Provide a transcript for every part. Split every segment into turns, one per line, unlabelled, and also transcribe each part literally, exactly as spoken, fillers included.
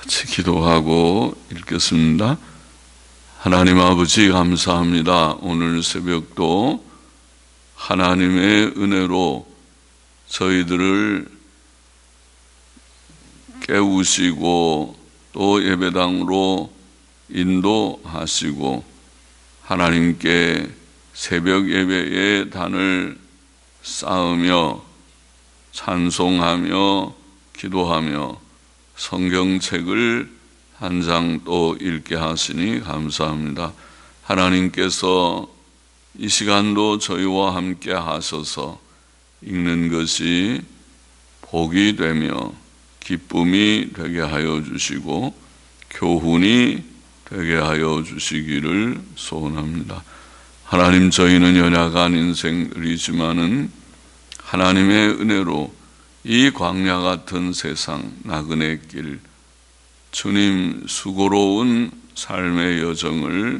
같이 기도하고 읽겠습니다. 하나님 아버지 감사합니다. 오늘 새벽도 하나님의 은혜로 저희들을 깨우시고 또 예배당으로 인도하시고 하나님께 새벽 예배의 단을 쌓으며 찬송하며 기도하며 성경책을 한 장 또 읽게 하시니 감사합니다. 하나님께서 이 시간도 저희와 함께 하셔서 읽는 것이 복이 되며 기쁨이 되게 하여 주시고 교훈이 되게 하여 주시기를 소원합니다. 하나님, 저희는 연약한 인생이지만은 하나님의 은혜로 이 광야 같은 세상 나그네 길 주님 수고로운 삶의 여정을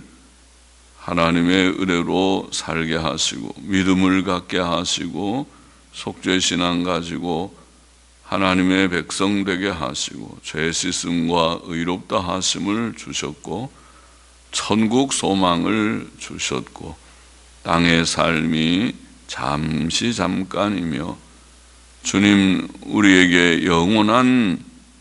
하나님의 은혜로 살게 하시고 믿음을 갖게 하시고 속죄신앙 가지고 하나님의 백성 되게 하시고 죄 씻음과 의롭다 하심을 주셨고 천국 소망을 주셨고 땅의 삶이 잠시 잠깐이며 주님 우리에게 영원한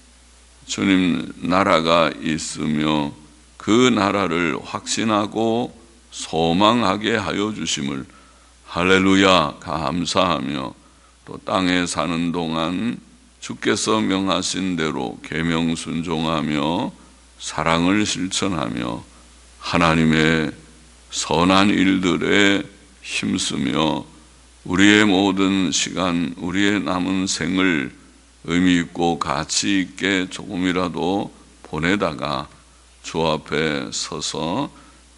주님 나라가 있으며 그 나라를 확신하고 소망하게 하여 주심을 할렐루야 감사하며 또 땅에 사는 동안 주께서 명하신 대로 계명 순종하며 사랑을 실천하며 하나님의 선한 일들에 힘쓰며 우리의 모든 시간, 우리의 남은 생을 의미 있고 가치 있게 조금이라도 보내다가 주 앞에 서서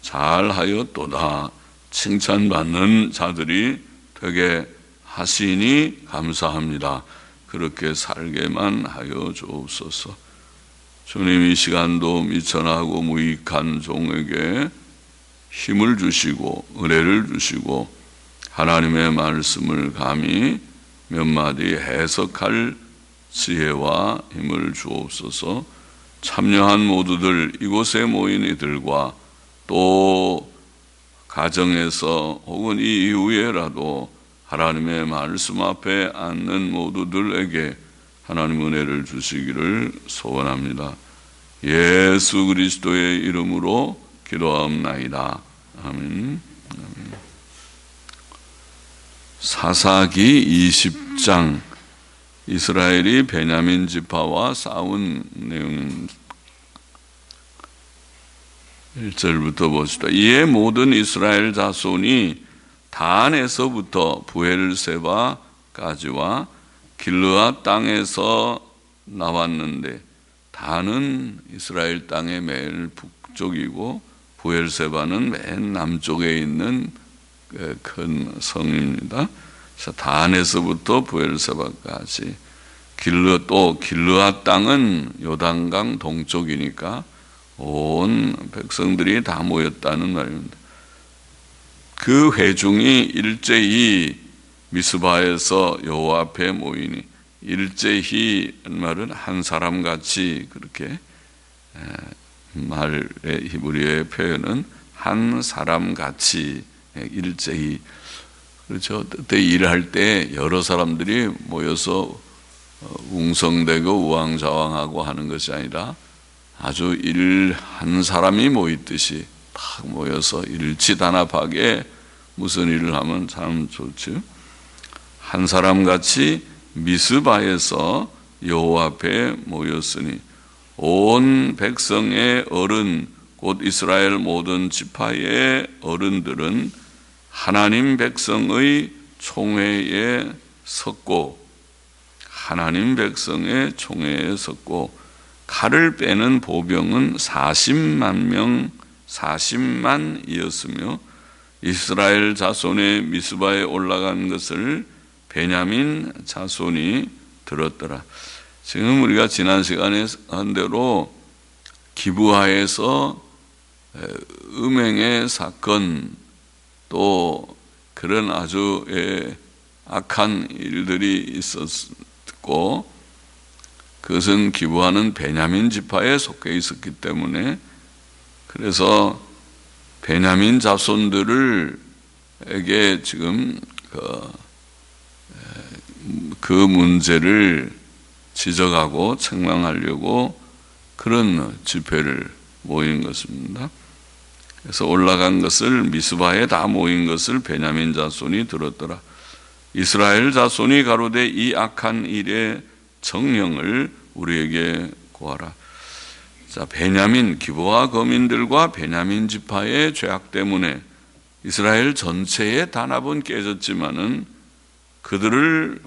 잘하였도다 칭찬받는 자들이 되게 하시니 감사합니다. 그렇게 살게만 하여 주옵소서. 주님, 이 시간도 미천하고 무익한 종에게 힘을 주시고 은혜를 주시고 하나님의 말씀을 감히 몇 마디 해석할 지혜와 힘을 주옵소서. 참여한 모두들, 이곳에 모인 이들과 또 가정에서 혹은 이 이후에라도 하나님의 말씀 앞에 앉는 모두들에게 하나님 은혜를 주시기를 소원합니다. 예수 그리스도의 이름으로 기도하옵나이다. 아멘. 아멘. 사사기 이십 장, 이스라엘이 베냐민 지파와 싸운 내용입니다. 일 절부터 봅시다. 이에 모든 이스라엘 자손이 단에서부터 부엘세바까지와 길르앗 땅에서 나왔는데, 단은 이스라엘 땅의 맨 북쪽이고 부엘세바는 맨 남쪽에 있는 큰 성입니다. 그래서 단에서부터 부엘세바까지, 길르 또 길르앗 땅은 요단강 동쪽이니까 온 백성들이 다 모였다는 말입니다. 그 회중이 일제히 미스바에서 여호와 앞에 모이니, 일제히 말은 한 사람 같이, 그렇게 말의 히브리어의 표현은 한 사람 같이, 일제히. 그렇죠. 그때 일할 때 여러 사람들이 모여서 웅성대고 우왕좌왕하고 하는 것이 아니라 아주 일 한 사람이 모이듯이 딱 모여서 일치단합하게 무슨 일을 하면 참 좋죠. 한 사람 같이 미스바에서 여호와 앞에 모였으니 온 백성의 어른 곧 이스라엘 모든 지파의 어른들은 하나님 백성의 총회에 섰고 하나님 백성의 총회에 섰고 칼을 빼는 보병은 사십만 명, 사십만이었으며 이스라엘 자손의 미스바에 올라간 것을 베냐민 자손이 들었더라. 지금 우리가 지난 시간에 한 대로 기브아에서 음행의 사건, 또 그런 아주 악한 일들이 있었고, 그것은 기브아는 베냐민 지파에 속해 있었기 때문에, 그래서 베냐민 자손들을 에게 지금 그, 그 문제를 지적하고 책망하려고 그런 집회를 모인 것입니다. 그래서 올라간 것을 미스바에 다 모인 것을 베냐민 자손이 들었더라. 이스라엘 자손이 가로되 이 악한 일의 정령을 우리에게 구하라. 자, 베냐민 기브아 거민들과 베냐민 지파의 죄악 때문에 이스라엘 전체의 단합은 깨졌지만은 그들을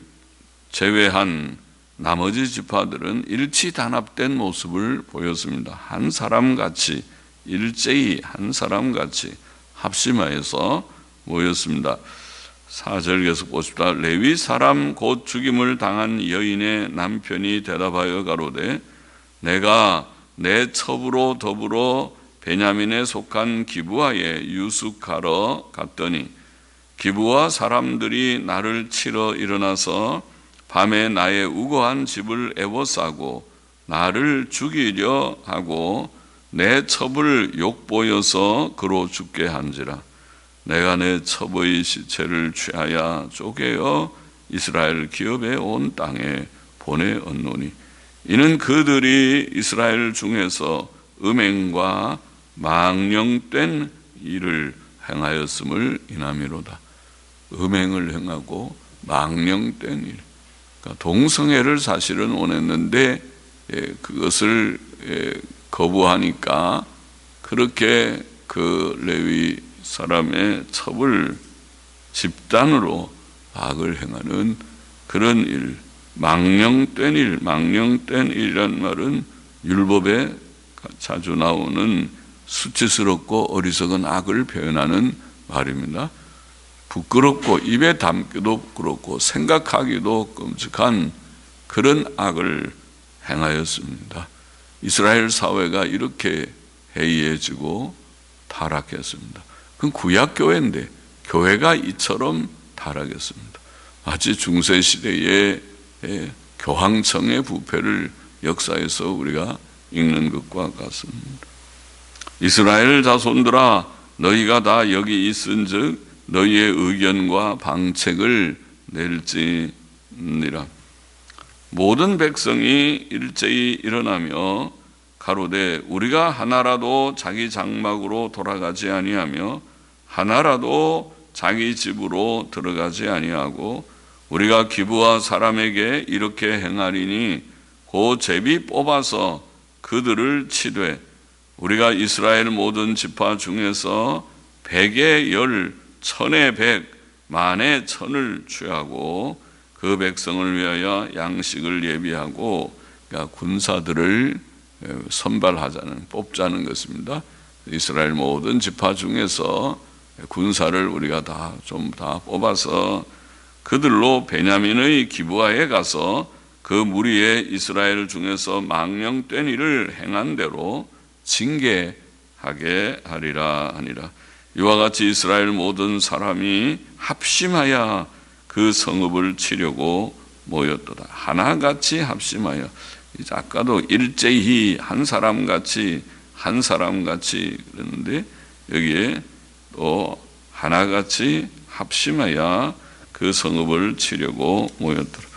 제외한 나머지 지파들은 일치 단합된 모습을 보였습니다. 한 사람같이, 일제히 한 사람같이 합심하여서 모였습니다. 사 절 계속 보십시다. 레위 사람 곧 죽임을 당한 여인의 남편이 대답하여 가로되 내가 내 첩으로 더불어 베냐민에 속한 기브아에 유숙하러 갔더니 기브아 사람들이 나를 치러 일어나서 밤에 나의 우거한 집을 에워싸고 나를 죽이려 하고 내 첩을 욕보여서 그로 죽게 한지라. 내가 내 첩의 시체를 취하여 쪼개어 이스라엘 기업에 온 땅에 보내었노니 이는 그들이 이스라엘 중에서 음행과 망령된 일을 행하였음을 인함이로다. 음행을 행하고 망령된 일, 그러니까 동성애를 사실은 원했는데 그것을 거부하니까 그렇게 그 레위 사람의 첩을 집단으로 악을 행하는 그런 일, 망령된 일, 망령된 일이란 말은 율법에 자주 나오는 수치스럽고 어리석은 악을 표현하는 말입니다. 부끄럽고 입에 담기도 부끄럽고 생각하기도 끔찍한 그런 악을 행하였습니다. 이스라엘 사회가 이렇게 해이해지고 타락했습니다. 그건 구약교회인데 교회가 이처럼 타락했습니다. 마치 중세시대의 교황청의 부패를 역사에서 우리가 읽는 것과 같습니다. 이스라엘 자손들아 너희가 다 여기 있은즉 너희의 의견과 방책을 낼지니라. 모든 백성이 일제히 일어나며 가로되 우리가 하나라도 자기 장막으로 돌아가지 아니하며 하나라도 자기 집으로 들어가지 아니하고 우리가 기브아 사람에게 이렇게 행하리니 그 제비 뽑아서 그들을 치되 우리가 이스라엘 모든 지파 중에서 백의 열, 천의 백, 만의 천을 취하고 그 백성을 위하여 양식을 예비하고, 그러니까 군사들을 선발하자는, 뽑자는 것입니다. 이스라엘 모든 지파 중에서 군사를 우리가 다 좀 다 뽑아서 그들로 베냐민의 기브아에 가서 그 무리의 이스라엘 중에서 망령된 일을 행한 대로 징계하게 하리라 하니라. 이와 같이 이스라엘 모든 사람이 합심하여 그 성읍을 치려고 모였도다. 하나같이 합심하여. 아까도 일제히 한 사람같이 한 사람같이 그랬는데 여기에 또 하나같이 합심하여 그 성읍을 치려고 모였더라.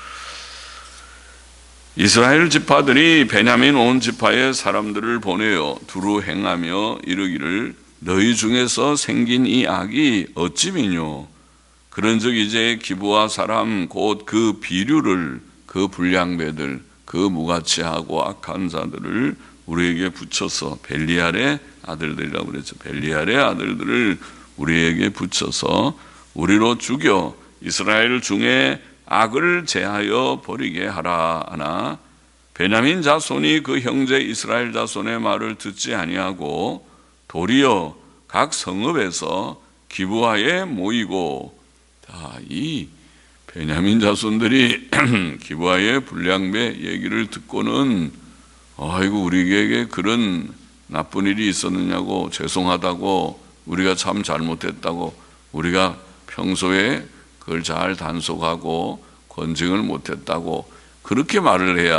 이스라엘 지파들이 베냐민 온 지파의 사람들을 보내어 두루 행하며 이르기를 너희 중에서 생긴 이 악이 어찌 미뇨? 그런즉 이제 기브아 사람 곧 그 비류를, 그 불량배들, 그 무가치하고 악한 자들을 우리에게 붙여서, 벨리알의 아들들이라고 그랬죠. 벨리알의 아들들을 우리에게 붙여서 우리로 죽여 이스라엘 중에 악을 제하여 버리게 하라 하나 베냐민 자손이 그 형제 이스라엘 자손의 말을 듣지 아니하고 도리어 각 성읍에서 기브아에 모이고, 자, 이 베냐민 자손들이 기브아의 불량배 얘기를 듣고는 아이고 우리에게 그런 나쁜 일이 있었느냐고, 죄송하다고, 우리가 참 잘못했다고, 우리가 평소에 그걸 잘 단속하고 권징을 못했다고 그렇게 말을 해야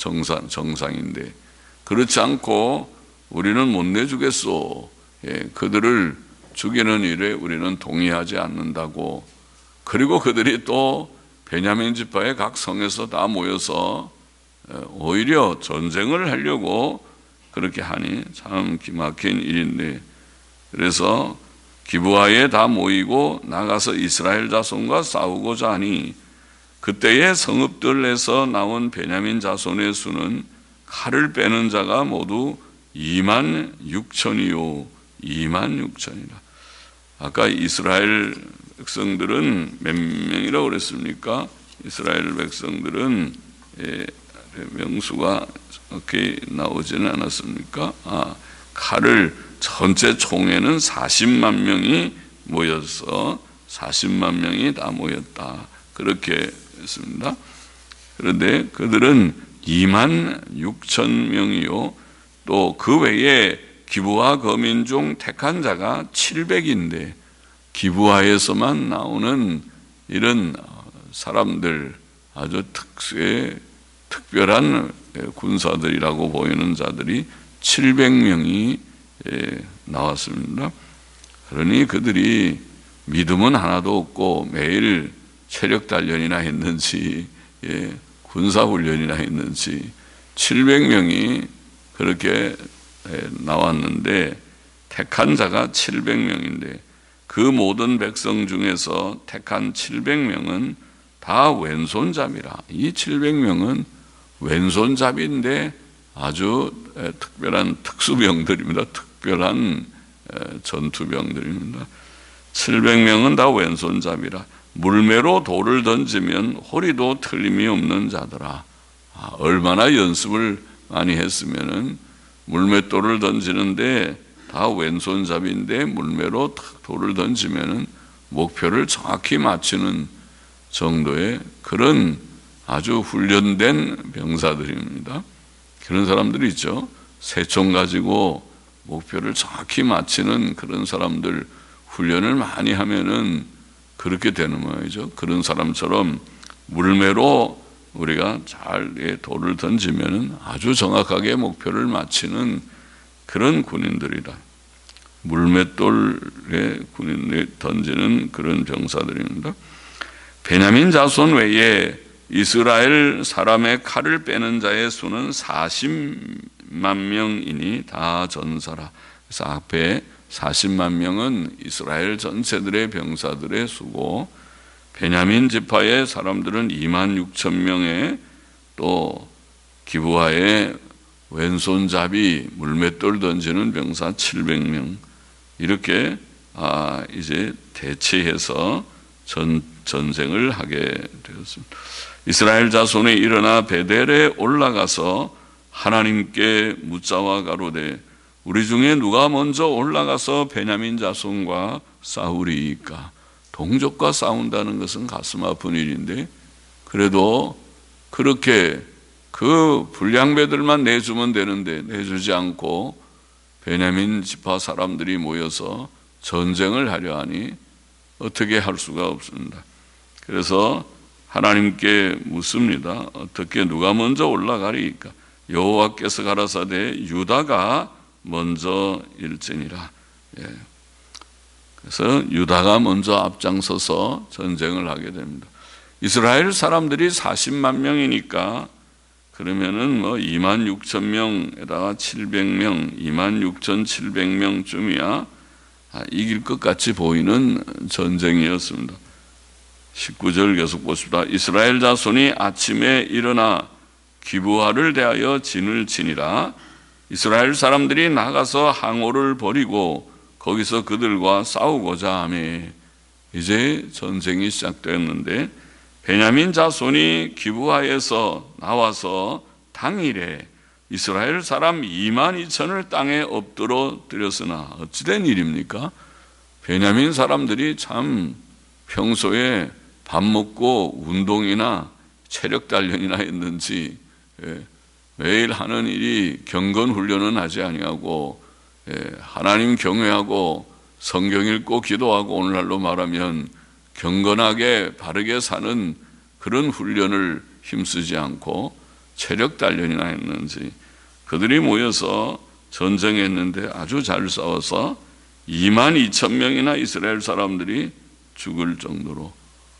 정상, 정상인데 그렇지 않고 우리는 못 내주겠소. 예, 그들을 죽이는 일에 우리는 동의하지 않는다고. 그리고 그들이 또 베냐민 지파의 각 성에서 다 모여서 오히려 전쟁을 하려고 그렇게 하니 참 기막힌 일인데, 그래서 기브아에 다 모이고 나가서 이스라엘 자손과 싸우고자 하니 그때의 성읍들에서 나온 베냐민 자손의 수는 칼을 빼는 자가 모두 이만 육천이요. 이만 육천이라. 아까 이스라엘 백성들은 몇 명이라고 그랬습니까? 이스라엘 백성들은 예, 명수가 이렇게 나오지는 않았습니까? 아, 칼을 전체 총회는 사십만 명이 모여서 사십만 명이 다 모였다. 그렇게 했습니다. 그런데 그들은 이만 육천 명이요. 또 그 외에 기브아 거민 중 택한 자가 칠백인데 기브아에서만 나오는 이런 사람들, 아주 특수의 특별한 군사들이라고 보이는 자들이 칠백 명이 나왔습니다. 그러니 그들이 믿음은 하나도 없고 매일 체력 단련이나 했는지 군사 훈련이나 했는지 칠백 명이 그렇게 나왔는데 택한 자가 칠백 명인데 그 모든 백성 중에서 택한 칠백 명은 다 왼손잡이라. 이 칠백 명은 왼손잡이인데 아주 특별한 특수병들입니다. 특별한 전투병들입니다. 칠백 명은 다 왼손잡이라. 물매로 돌을 던지면 호리도 틀림이 없는 자더라. 아, 얼마나 연습을 많이 했으면은 물맷돌을 던지는데 다 왼손잡이인데 물매로 돌을 던지면은 목표를 정확히 맞추는 정도의 그런 아주 훈련된 병사들입니다. 그런 사람들이 있죠. 새총 가지고 목표를 정확히 맞추는 그런 사람들 훈련을 많이 하면은 그렇게 되는 모양이죠. 그런 사람처럼 물매로 우리가 잘 돌을 던지면은 아주 정확하게 목표를 맞추는 그런 군인들이다. 물맷돌에 군인들이 던지는 그런 병사들입니다. 베냐민 자손 외에 이스라엘 사람의 칼을 빼는 자의 수는 사십만 명이니 다 전사라. 그래서 앞에 사십만 명은 이스라엘 전체들의 병사들의 수고, 베냐민 지파의 사람들은 이만 육천 명에 또 기브아의 왼손잡이 물맷돌 던지는 병사 칠백 명, 이렇게 아 이제 대치해서 전, 전쟁을 하게 되었습니다. 이스라엘 자손이 일어나 베델에 올라가서 하나님께 묻자와 가로되 우리 중에 누가 먼저 올라가서 베냐민 자손과 싸우리이까. 동족과 싸운다는 것은 가슴 아픈 일인데 그래도 그렇게 그 불량배들만 내주면 되는데 내주지 않고 베냐민 지파 사람들이 모여서 전쟁을 하려 하니 어떻게 할 수가 없습니다. 그래서 하나님께 묻습니다. 어떻게 누가 먼저 올라가리이까? 여호와께서 가라사대 유다가 먼저 일지니라. 예. 그래서 유다가 먼저 앞장서서 전쟁을 하게 됩니다. 이스라엘 사람들이 사십만 명이니까 그러면은 뭐 이만 육천 명에다가 칠백 명, 이만 육천칠백 명쯤이야 아, 이길 것 같이 보이는 전쟁이었습니다. 십구 절 계속 보십시다. 이스라엘 자손이 아침에 일어나 기브아를 대하여 진을 치니라. 이스라엘 사람들이 나가서 항오를 버리고 거기서 그들과 싸우고자 하며 이제 전쟁이 시작되었는데 베냐민 자손이 기브아에서 나와서 당일에 이스라엘 사람 이만 이천을 땅에 엎드려 드렸으나 어찌된 일입니까? 베냐민 사람들이 참 평소에 밥 먹고 운동이나 체력 단련이나 했는지 매일 하는 일이 경건 훈련은 하지 아니하고 하나님 경외하고 성경 읽고 기도하고 오늘날로 말하면 경건하게 바르게 사는 그런 훈련을 힘쓰지 않고 체력 단련이나 했는지 그들이 모여서 전쟁했는데 아주 잘 싸워서 이만 이천 명이나 이스라엘 사람들이 죽을 정도로,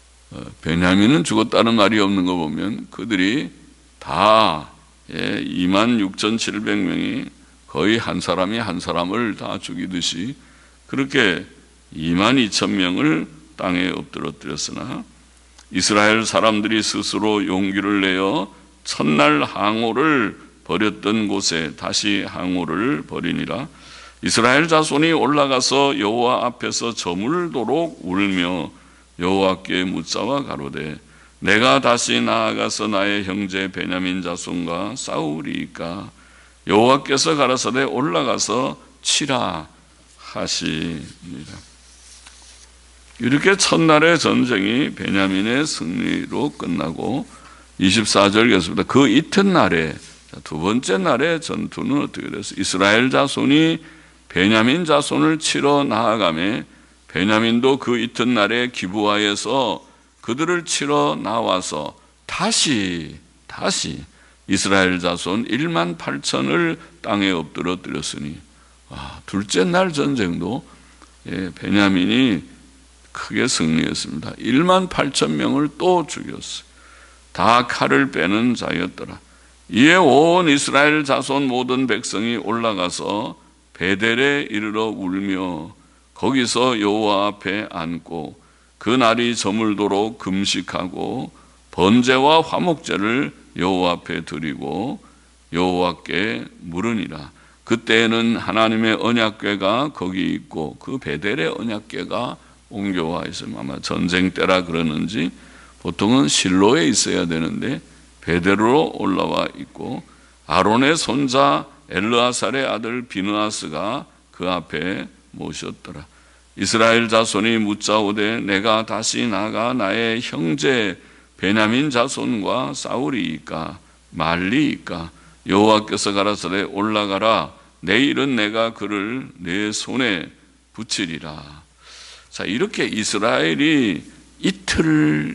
베냐민은 죽었다는 말이 없는 거 보면 그들이 다 이만 육천칠백 명이 거의 한 사람이 한 사람을 다 죽이듯이 그렇게 이만 이천 명을 땅에 엎드러뜨렸으나 이스라엘 사람들이 스스로 용기를 내어 첫날 항오를 버렸던 곳에 다시 항오를 버리니라. 이스라엘 자손이 올라가서 여호와 앞에서 저물도록 울며 여호와께 묻자와 가로되 내가 다시 나아가서 나의 형제 베냐민 자손과 싸우리이까. 여호와께서 가라사대 올라가서 치라 하시니라. 이렇게 첫날의 전쟁이 베냐민의 승리로 끝나고 이십사 절 계속입니다. 그 이튿날에, 두 번째 날의 전투는 어떻게 됐어요? 이스라엘 자손이 베냐민 자손을 치러 나아가며 베냐민도 그 이튿날에 기브아에서 그들을 치러 나와서 다시 다시 이스라엘 자손 일만 팔천을 땅에 엎드러뜨렸으니, 아, 둘째 날 전쟁도 예, 베냐민이 크게 승리했습니다. 일만 팔천 명을 또 죽였어요. 다 칼을 빼는 자였더라. 이에 온 이스라엘 자손 모든 백성이 올라가서 베델에 이르러 울며 거기서 여호와 앞에 앉고 그 날이 저물도록 금식하고 번제와 화목제를 여호와 앞에 드리고 여호와께 물으니라. 그때에는 하나님의 언약궤가 거기 있고 그 베델의 언약궤가 옮겨와 있어요. 아마 전쟁 때라 그러는지 보통은 실로에 있어야 되는데 베델로 올라와 있고 아론의 손자 엘르아살의 아들 비느하스가 그 앞에 모셨더라. 이스라엘 자손이 묻자오되 내가 다시 나가 나의 형제 베냐민 자손과 싸우리이까 말리이까. 여호와께서 가라사대 올라가라. 내일은 내가 그를 내 손에 붙이리라. 자, 이렇게 이스라엘이 이틀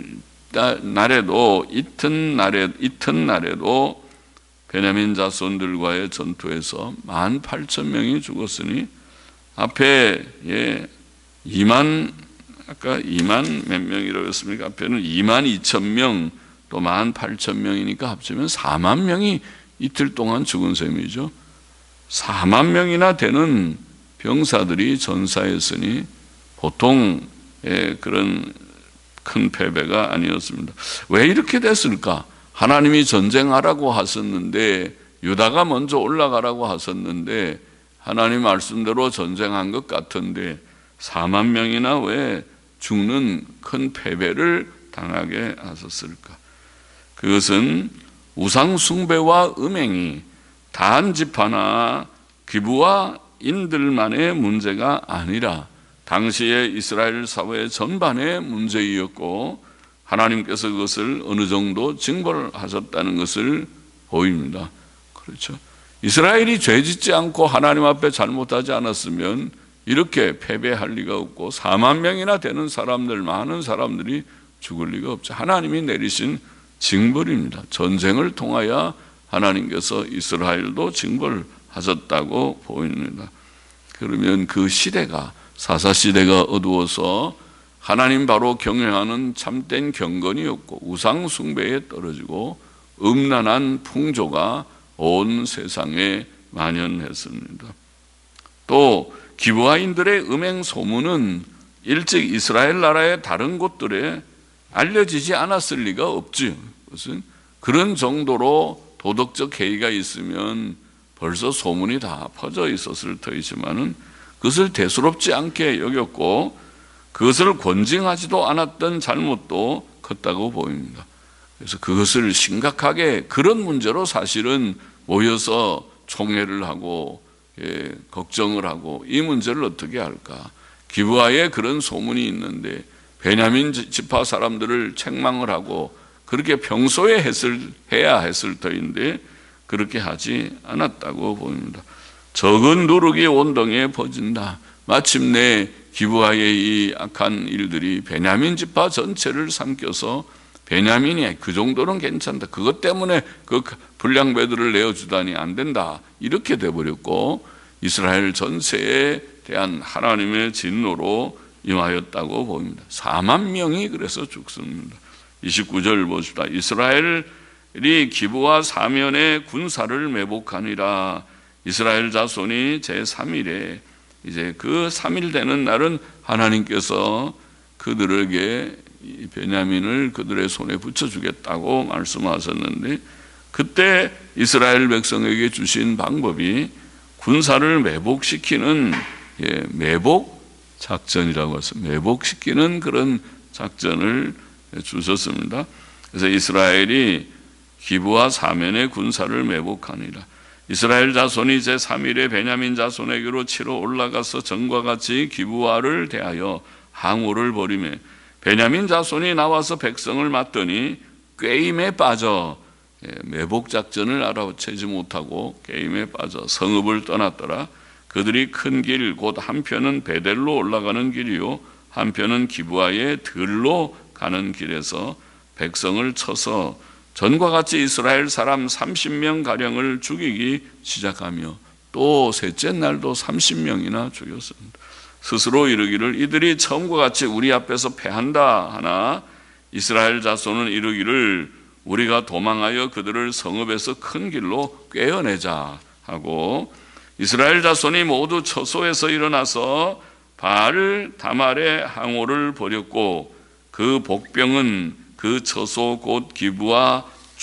날에도 이튿날에 이튿날에도 베냐민 자손들과의 전투에서 만 팔천 명이 죽었으니 앞에 예, 이만 아까 이만 몇 명이라고 했습니까? 앞에는 이만 이천 명 또 만 팔천 명이니까 합치면 사만 명이 이틀 동안 죽은 셈이죠. 사만 명이나 되는 병사들이 전사했으니 보통 예, 그런 큰 패배가 아니었습니다. 왜 이렇게 됐을까? 하나님이 전쟁하라고 하셨는데 유다가 먼저 올라가라고 하셨는데 하나님 말씀대로 전쟁한 것 같은데 사만 명이나 왜 죽는 큰 패배를 당하게 하셨을까? 그것은 우상 숭배와 음행이 단 지파나 기브와 인들만의 문제가 아니라 당시의 이스라엘 사회 전반의 문제이었고 하나님께서 그것을 어느 정도 징벌하셨다는 것을 보입니다. 그렇죠. 이스라엘이 죄짓지 않고 하나님 앞에 잘못하지 않았으면 이렇게 패배할 리가 없고 사만 명이나 되는 사람들, 많은 사람들이 죽을 리가 없죠. 하나님이 내리신 징벌입니다. 전쟁을 통하여 하나님께서 이스라엘도 징벌하셨다고 보입니다. 그러면 그 시대가 사사시대가 어두워서 하나님 바로 경외하는 참된 경건이었고 우상 숭배에 떨어지고 음란한 풍조가 온 세상에 만연했습니다. 또 기브아인들의 음행 소문은 일찍 이스라엘 나라의 다른 곳들에 알려지지 않았을 리가 없죠. 그것은 그런 정도로 도덕적 해이가 있으면 벌써 소문이 다 퍼져 있었을 터이지만은 그것을 대수롭지 않게 여겼고 그것을 권징하지도 않았던 잘못도 컸다고 보입니다. 그래서 그것을 심각하게 그런 문제로 사실은 모여서 총회를 하고 예, 걱정을 하고 이 문제를 어떻게 할까? 기브아에 그런 소문이 있는데 베냐민 지파 사람들을 책망을 하고 그렇게 평소에 했을, 해야 했을 터인데 그렇게 하지 않았다고 보입니다. 적은 누룩이 온덩이에 퍼진다. 마침내 기브아의 이 악한 일들이 베냐민 지파 전체를 삼켜서 베냐민이 그 정도는 괜찮다. 그것 때문에 그 불량배들을 내어주다니 안 된다. 이렇게 돼버렸고 이스라엘 전체에 대한 하나님의 진노로 임하였다고 보입니다. 사만 명이 그래서 죽습니다. 이십구 절 보십시다. 이스라엘이 기브와 사면의 군사를 매복하니라. 이스라엘 자손이 제삼 일에 이제 그 삼 일 되는 날은 하나님께서 그들에게 베냐민을 그들의 손에 붙여주겠다고 말씀하셨는데, 그때 이스라엘 백성에게 주신 방법이 군사를 매복시키는 예, 매복 작전이라고 해서 매복시키는 그런 작전을 주셨습니다. 그래서 이스라엘이 기브와 사면의 군사를 매복하니라. 이스라엘 자손이 제삼 일에 베냐민 자손에게로 치러 올라가서 전과 같이 기브와를 대하여 항우를 벌이며 베냐민 자손이 나와서 백성을 맞더니 꾀임에 빠져 매복 작전을 알아채지 못하고 게임에 빠져 성읍을 떠났더라. 그들이 큰 길 곧 한편은 베델로 올라가는 길이요 한편은 기브아의 들로 가는 길에서 백성을 쳐서 전과 같이 이스라엘 사람 삼십 명 가량을 죽이기 시작하며 또 셋째 날도 삼십 명이나 죽였습니다. 스스로 이르기를 이들이 처음과 같이 우리 앞에서 패한다 하나 이스라엘 자손은 이르기를 우리가 도망하여 그들을 성읍에서 큰 길로 꿰어내자 하고 이스라엘 자손이 모두 처소에서 일어나서 바알 다말의 항오를 벌였고 그 복병은 그 처소 곧 기브와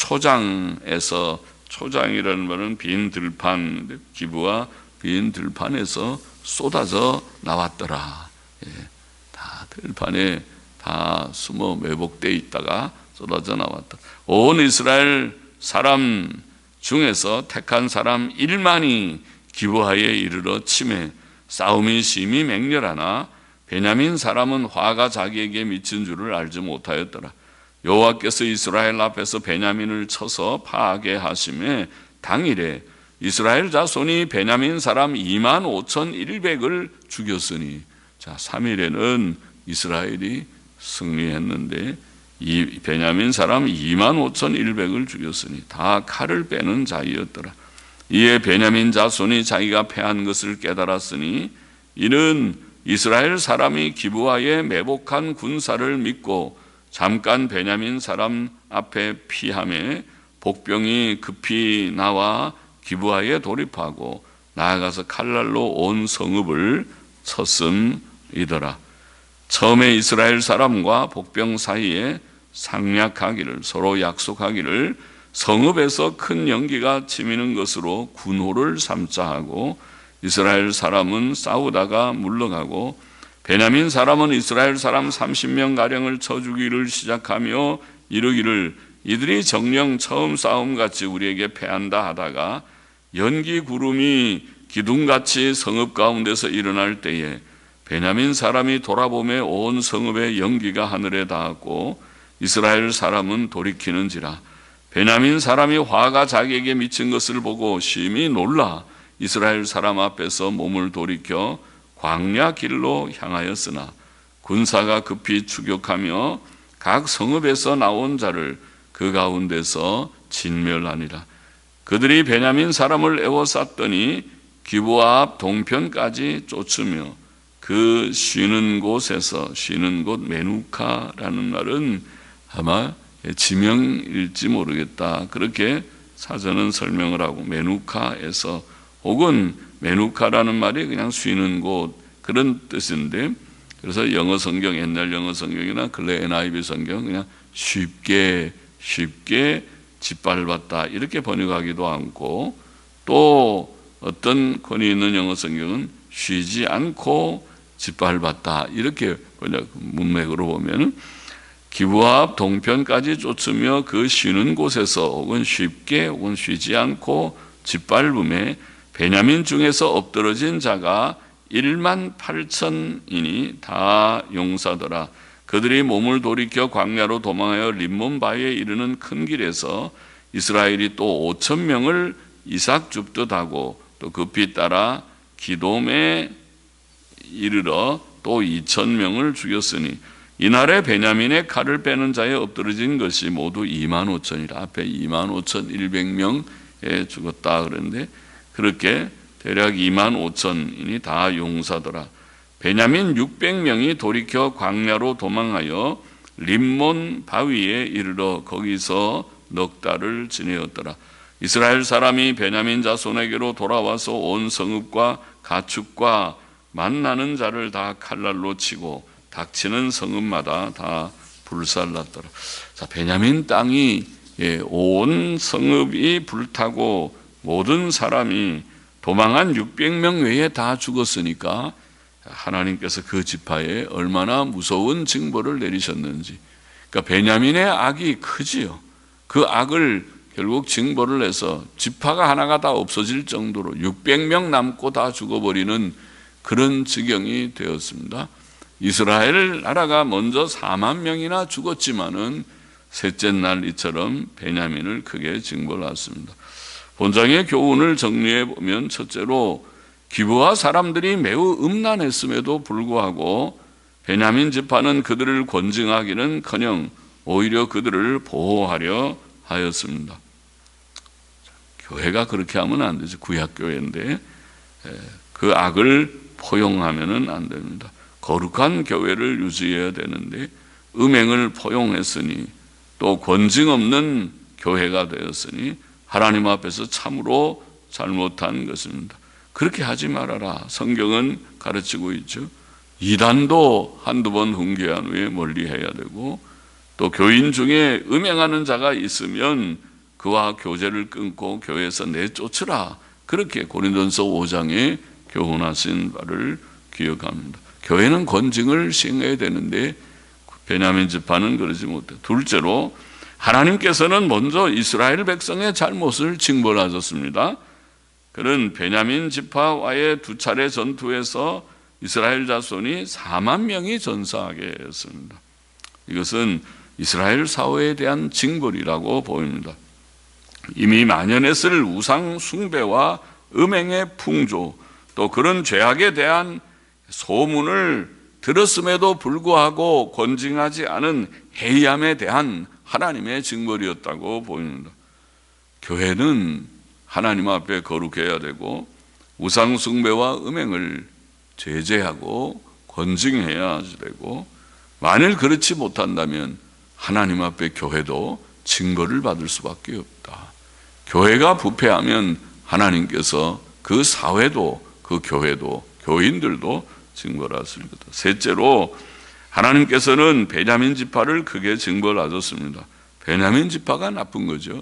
초장에서, 초장이라는 말은 빈 들판, 기브와 빈 들판에서 쏟아져 나왔더라. 예, 다 들판에 다 숨어 매복되어 있다가 쏟아져 나왔다. 온 이스라엘 사람 중에서 택한 사람 일만이 기브아에 이르러 치매 싸움이 심히 맹렬하나 베냐민 사람은 화가 자기에게 미친 줄을 알지 못하였더라. 여호와께서 이스라엘 앞에서 베냐민을 쳐서 파하게 하심에 당일에 이스라엘 자손이 베냐민 사람 이만 오천일백을 죽였으니, 자 삼 일에는 이스라엘이 승리했는데 이 베냐민 사람 이만 오천일백을 죽였으니 다 칼을 빼는 자이었더라. 이에 베냐민 자손이 자기가 패한 것을 깨달았으니 이는 이스라엘 사람이 기브아에 매복한 군사를 믿고 잠깐 베냐민 사람 앞에 피함에 복병이 급히 나와 기브아에 돌입하고 나아가서 칼날로 온 성읍을 쳤음이더라. 처음에 이스라엘 사람과 복병 사이에 상략하기를, 서로 약속하기를 성읍에서 큰 연기가 치미는 것으로 군호를 삼자 하고 이스라엘 사람은 싸우다가 물러가고 베냐민 사람은 이스라엘 사람 삼십 명 가량을 쳐 죽이기를 시작하며 이르기를 이들이 정녕 처음 싸움같이 우리에게 패한다 하다가 연기 구름이 기둥같이 성읍 가운데서 일어날 때에 베냐민 사람이 돌아보매 온 성읍의 연기가 하늘에 닿았고 이스라엘 사람은 돌이키는지라. 베냐민 사람이 화가 자기에게 미친 것을 보고 심히 놀라 이스라엘 사람 앞에서 몸을 돌이켜 광야 길로 향하였으나 군사가 급히 추격하며 각 성읍에서 나온 자를 그 가운데서 진멸하니라. 그들이 베냐민 사람을 에워쌌더니 기브아 앞 동편까지 쫓으며 그 쉬는 곳에서, 쉬는 곳 메누카라는 말은 아마 지명일지 모르겠다, 그렇게 사전은 설명을 하고 메누카에서, 혹은 메누카라는 말이 그냥 쉬는 곳 그런 뜻인데, 그래서 영어 성경, 옛날 영어 성경이나 근래 엔아이브이 성경 그냥 쉽게 쉽게 짓밟았다 이렇게 번역하기도 하고, 또 어떤 권위 있는 영어 성경은 쉬지 않고 짓밟았다 이렇게 번역, 문맥으로 보면 기브아 앞 동편까지 쫓으며 그 쉬는 곳에서, 혹은 쉽게 혹은 쉬지 않고 짓밟음에 베냐민 중에서 엎드러진 자가 일만 팔천이니 다 용사더라. 그들이 몸을 돌이켜 광야로 도망하여 림몬바에 이르는 큰 길에서 이스라엘이 또 오천 명을 이삭 줍듯 하고 또 급히 따라 기돔에 이르러 또 이천 명을 죽였으니 이날에 베냐민의 칼을 빼는 자에 엎드러진 것이 모두 이만 오천이라. 앞에 이만 오천백 명에 죽었다 그랬는데 그렇게 대략 이만 오천인이 다 용사더라. 베냐민 육백 명이 돌이켜 광야로 도망하여 림몬 바위에 이르러 거기서 넉 달을 지내었더라. 이스라엘 사람이 베냐민 자손에게로 돌아와서 온 성읍과 가축과 만나는 자를 다 칼날로 치고 닥치는 성읍마다 다 불살랐더라. 자, 베냐민 땅이 예, 온 성읍이 불타고 모든 사람이 도망한 육백 명 외에 다 죽었으니까 하나님께서 그 지파에 얼마나 무서운 징벌을 내리셨는지. 그러니까 베냐민의 악이 크지요. 그 악을 결국 징벌을 해서 지파가 하나가 다 없어질 정도로 육백 명 남고 다 죽어버리는 그런 지경이 되었습니다. 이스라엘 나라가 먼저 사만 명이나 죽었지만은 셋째 날 이처럼 베냐민을 크게 징벌했습니다. 본장의 교훈을 정리해 보면 첫째로 기브아 사람들이 매우 음란했음에도 불구하고 베냐민 지파는 그들을 권징하기는커녕 오히려 그들을 보호하려 하였습니다. 교회가 그렇게 하면 안 되죠. 구약교회인데 그 악을 포용하면 안 됩니다. 거룩한 교회를 유지해야 되는데 음행을 포용했으니 또 권징 없는 교회가 되었으니 하나님 앞에서 참으로 잘못한 것입니다. 그렇게 하지 말아라. 성경은 가르치고 있죠. 이단도 한두 번 훈계한 후에 멀리해야 되고 또 교인 중에 음행하는 자가 있으면 그와 교제를 끊고 교회에서 내쫓으라. 그렇게 고린도전서 오 장에 교훈하신 바를 기억합니다. 교회는 권징을 시행해야 되는데 베냐민 지파는 그러지 못해. 둘째로 하나님께서는 먼저 이스라엘 백성의 잘못을 징벌하셨습니다. 그는 베냐민 지파와의 두 차례 전투에서 이스라엘 자손이 사만 명이 전사하게 했습니다. 이것은 이스라엘 사회에 대한 징벌이라고 보입니다. 이미 만연했을 우상 숭배와 음행의 풍조, 또 그런 죄악에 대한 소문을 들었음에도 불구하고 권징하지 않은 해이함에 대한 하나님의 징벌이었다고 보입니다. 교회는 하나님 앞에 거룩해야 되고 우상 숭배와 음행을 제재하고 권징해야 되고, 만일 그렇지 못한다면 하나님 앞에 교회도 징벌을 받을 수밖에 없다. 교회가 부패하면 하나님께서 그 사회도 그 교회도 교인들도 징벌하실 거다. 셋째로 하나님께서는 베냐민 지파를 크게 징벌하셨습니다. 베냐민 지파가 나쁜 거죠.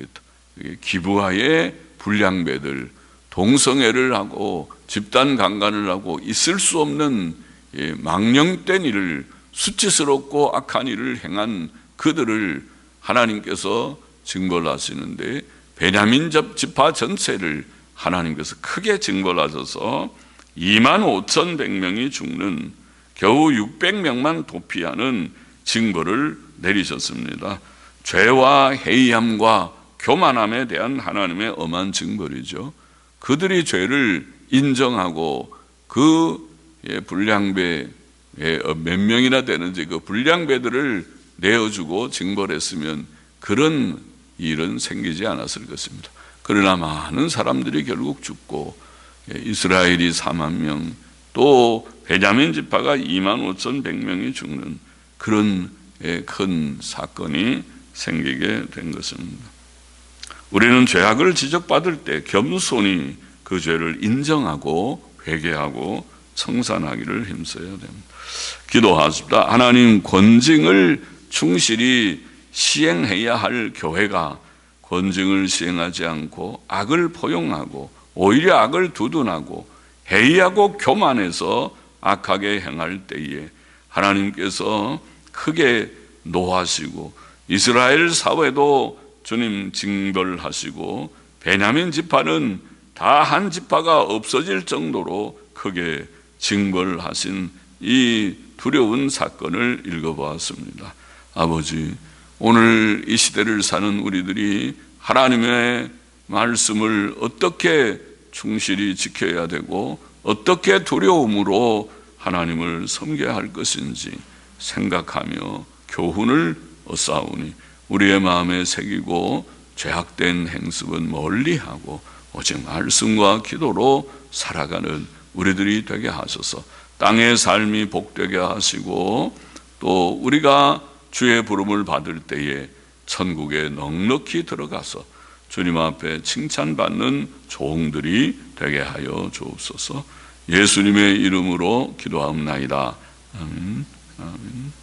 기브아의 불량배들, 동성애를 하고 집단 강간을 하고 있을 수 없는 망령된 일을, 수치스럽고 악한 일을 행한 그들을 하나님께서 징벌하시는데 베냐민 지파 전체를 하나님께서 크게 징벌하셔서 이만 오천백 명이 죽는, 겨우 육백 명만 도피하는 징벌을 내리셨습니다. 죄와 해이함과 교만함에 대한 하나님의 엄한 징벌이죠. 그들이 죄를 인정하고 그 불량배 몇 명이나 되는지 그 불량배들을 내어주고 징벌했으면 그런 일은 생기지 않았을 것입니다. 그러나 많은 사람들이 결국 죽고 이스라엘이 사만 명, 또 베냐민 지파가 이만 오천백 명이 죽는 그런 큰 사건이 생기게 된 것입니다. 우리는 죄악을 지적받을 때 겸손히 그 죄를 인정하고 회개하고 청산하기를 힘써야 됩니다. 기도하십시다. 하나님, 권징을 충실히 시행해야 할 교회가 권징을 시행하지 않고 악을 포용하고 오히려 악을 두둔하고 해이하고 교만해서 악하게 행할 때에 하나님께서 크게 노하시고 이스라엘 사회도 주님 징벌하시고 베냐민 지파는 다 한 지파가 없어질 정도로 크게 징벌하신 이 두려운 사건을 읽어보았습니다. 아버지, 오늘 이 시대를 사는 우리들이 하나님의 말씀을 어떻게 충실히 지켜야 되고 어떻게 두려움으로 하나님을 섬겨야 할 것인지 생각하며 교훈을 얻사오니 우리의 마음에 새기고 죄악된 행습은 멀리하고 오직 말씀과 기도로 살아가는 우리들이 되게 하소서. 땅의 삶이 복되게 하시고 또 우리가 주의 부름을 받을 때에 천국에 넉넉히 들어가서 주님 앞에 칭찬받는 종들이 되게 하여 주옵소서. 예수님의 이름으로 기도하옵나이다. 아멘. 아멘.